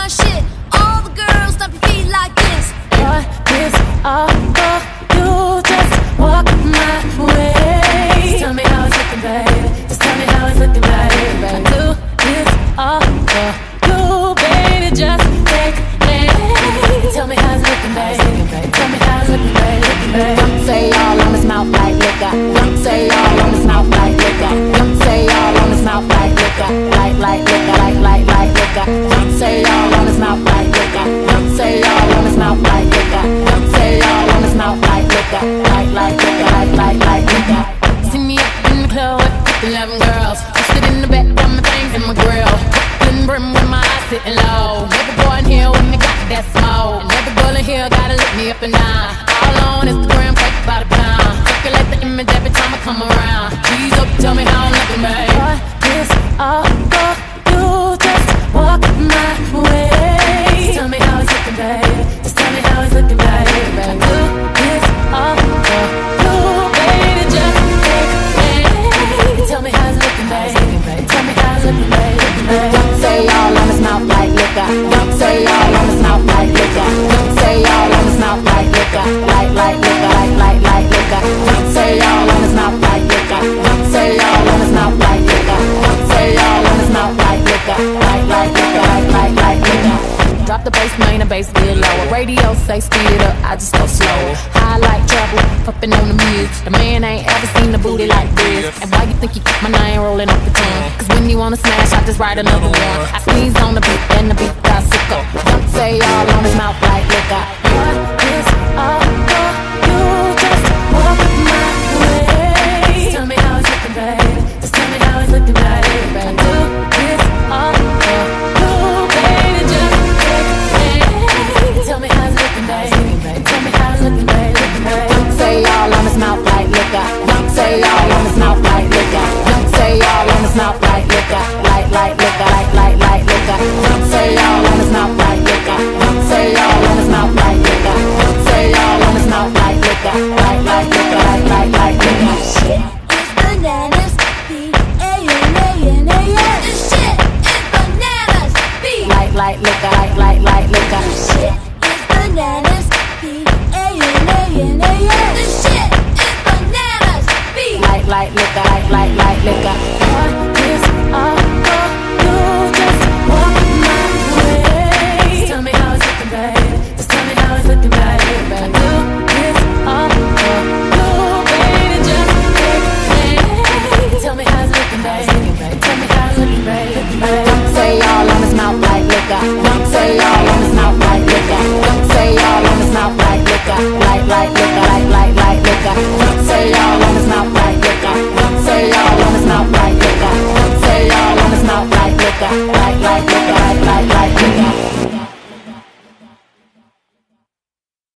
shit. All the girls stomp your feet like this. What is all for you? Just walk my way. Just tell me how it's looking, baby. Just tell me how it's looking, baby. I do this all for you, baby. Just take me. Tell me how it's looking, baby. Tell me how it's looking, baby. Don't say all on his mouth like liquor. Don't say all on his mouth like liquor. Don't say all on his mouth like liquor. Like liquor, like liquor. Don't say all on his mouth like liquor. Don't say all on his mouth like liquor. Don't say all on his mouth like liquor. Like liquor, like liquor. See me up in the club with 11 girls. I'm sitting in the back, got my things in my grill. Brooklyn brim with my eyes sitting low. Every boy in here with me got that smoke. And every girl in here gotta lick me up and down. All on Instagram, fake by the pound. Circulate the image every time I come around. Please up, tell me how I'm looking, babe. What is all for you? Just walk my way. Just tell me how it's looking, babe. Just tell me how it's looking, babe. I do this all for you, baby. Just take me. Tell me how it's looking, babe. Tell me how it's looking, babe. Don't say all on his mouth like liquor. Don't say all on his mouth like liquor. Don't say all on his mouth like liquor. Like liquor, like liquor. Don't say all on his mouth like liquor. Don't say all on his mouth like liquor. Don't say all on his mouth like liquor. Like liquor, like liquor. Drop the bass, main and bass get lower. Radio say speed up, I just go slower. High like trouble, puffin' on the mid. The man ain't ever seen a booty like this. And why you think you keep my name rolling off the tongue? Cause when you wanna smash, I just write another one. I squeeze on the beat, and the beat got sicker. Don't say all on his mouth like liquor. What is all for you? Just walk my way. Just tell me how it's looking, baby. Just tell me how it's looking, baby. I do this all for you, baby. Just tell me how it's looking, baby. Tell me how it's looking, baby. Don't say all on his mouth like liquor. Don't say all on his mouth like liquor. Don't say all on his mouth like liquor. Like liquor, like liquor. Don't say all on his mouth like liquor. Don't say all on his mouth like liquor. Don't say all on his mouth like liquor. Like liquor, like liquor. Shit is bananas. B-A-N-A-N-A-S. This shit is bananas. Like liquor, like liquor. Shit is bananas. B-A-N-A-N-A-S. This shit is bananas. Like liquor, like liquor. What is all for you? Just walk my way. Just tell me how it's looking, baby. Just tell me how it's looking, baby. I do this all for you, baby. Just take me. Tell me how it's looking, baby. Tell me how it's looking, baby. Don't say all on his mouth like liquor. Don't say all on his mouth like liquor. Don't say all on his mouth like liquor. Like liquor, like liquor. Don't say all on his mouth like liquor. Don't say all on his mouth like liquor. Don't say all on his mouth like liquor. Like liquor, like liquor.